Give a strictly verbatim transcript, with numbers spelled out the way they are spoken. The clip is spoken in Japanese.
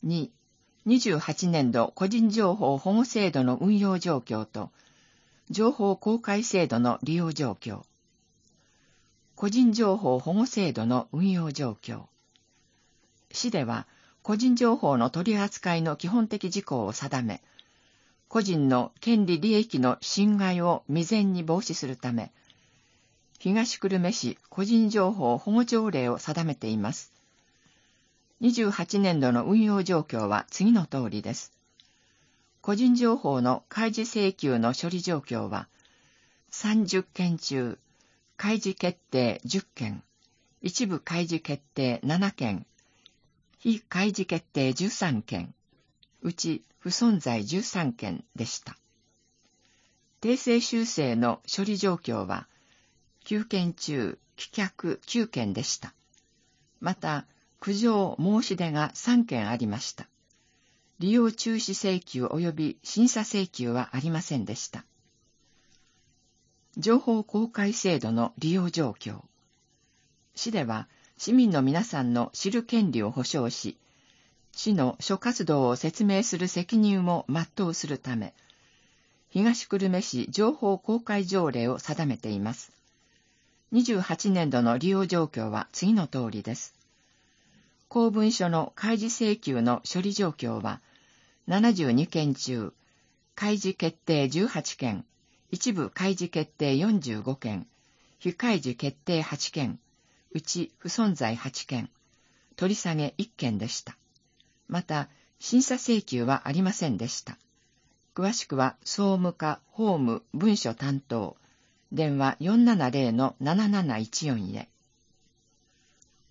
に、にじゅうはちねんど個人情報保護制度の運用状況と、情報公開制度の利用状況。個人情報保護制度の運用状況。市では、個人情報の取り扱いの基本的事項を定め、個人の権利利益の侵害を未然に防止するため、東久留米市個人情報保護条例を定めています。にじゅうはちねんどの運用状況は次の通りです。個人情報の開示請求の処理状況は、さんじゅっけん中、開示決定じゅっけん、一部開示決定ななけん、非開示決定じゅうさんけん、うち不存在じゅうさんけんでした。訂正修正の処理状況は、きゅうけん中、棄却きゅうけんでした。また、苦情申し出がさんけんありました。利用中止請求及び審査請求はありませんでした。情報公開制度の利用状況。市では、市民の皆さんの知る権利を保障し、市の諸活動を説明する責任を全うするため、東久留米市情報公開条例を定めています。にじゅうはちねんどの利用状況は次の通りです。公文書の開示請求の処理状況は、ななじゅうにけん中、開示決定じゅうはちけん、一部開示決定よんじゅうごけん、非開示決定はちけん、うち不存在はちけん、取り下げいっけんでした。また、審査請求はありませんでした。詳しくは総務課法務文書担当、電話 よんななゼロのなななないちよん へ。